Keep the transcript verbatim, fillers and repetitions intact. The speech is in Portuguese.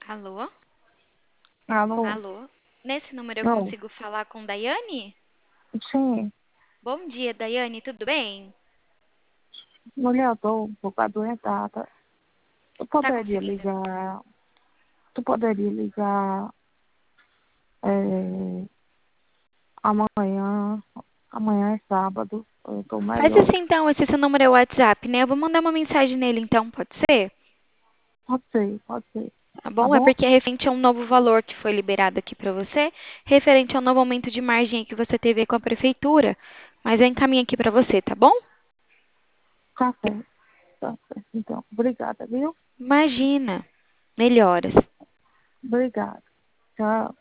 Alô? Alô? Alô? Nesse número eu Não, consigo falar com Daiane? sim, Bom dia, Daiane, tudo bem? mulher, eu tô um pouco adoentada. Tu Tá poderia conseguindo? ligar, tu poderia ligar é, amanhã, amanhã é sábado, eu tô Faz melhor. assim então, esse seu número é o WhatsApp, né? Eu vou mandar uma mensagem nele então, pode ser? Pode ser, pode ser, Tá tá bom? É bom? porque é referente a um novo valor que foi liberado aqui pra você, referente ao novo aumento de margem que você teve aí com a prefeitura. Mas eu encaminho aqui pra você, tá bom? Tá certo, tá certo. Então, obrigada, viu? Imagina. Melhoras. Obrigada. Tchau.